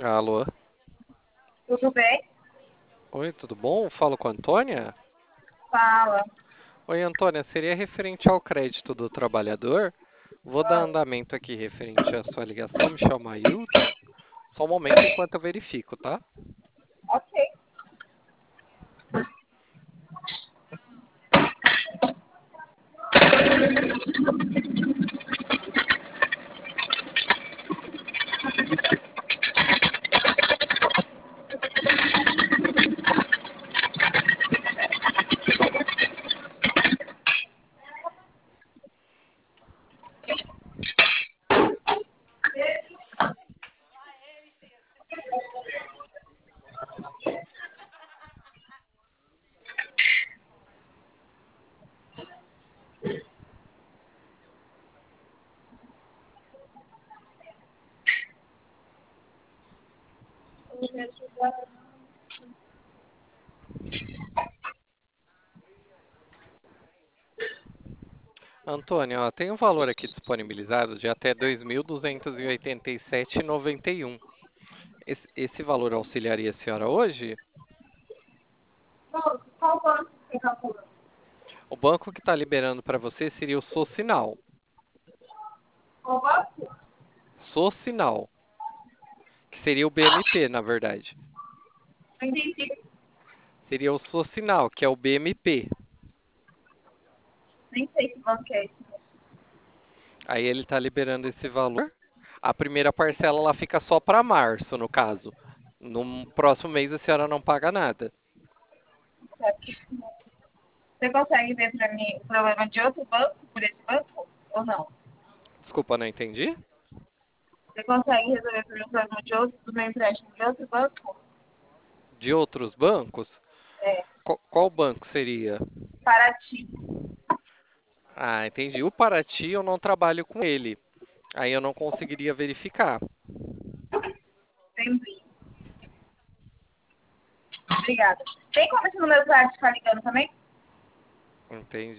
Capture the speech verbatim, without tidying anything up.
Alô? Tudo bem? Oi, tudo bom? Falo com a Antônia? Fala. Oi, Antônia, seria referente ao crédito do trabalhador? Vou dar Ah, andamento aqui referente à sua ligação, me chamo Ailton. Só um momento enquanto eu verifico, tá? ok. Antônia, ó, tem um valor aqui disponibilizado de até dois mil duzentos e oitenta e sete reais e noventa e um. Esse, esse valor auxiliaria a senhora hoje? Qual, qual banco você calcula? O banco que está liberando para você seria o Socinal. Qual banco? Socinal, que seria o B M P, na verdade. Não entendi. Seria o Socinal, que é o B M P. Nem sei que banco é esse. Aí ele está liberando esse valor. A primeira parcela ela fica só para março, no caso. No próximo mês a senhora não paga nada. Você consegue ver para mim o problema de outro banco por esse banco ou não? Desculpa, não entendi? Você consegue resolver para mim o problema de outro, do meu empréstimo de outro banco? De outros bancos? É, Qual, qual banco seria? Paraty. Ah, entendi. O Paraty eu não trabalho com ele. Aí eu não conseguiria verificar. Entendi. Obrigada. Tem como esse número para ficar ligando também? Entendi.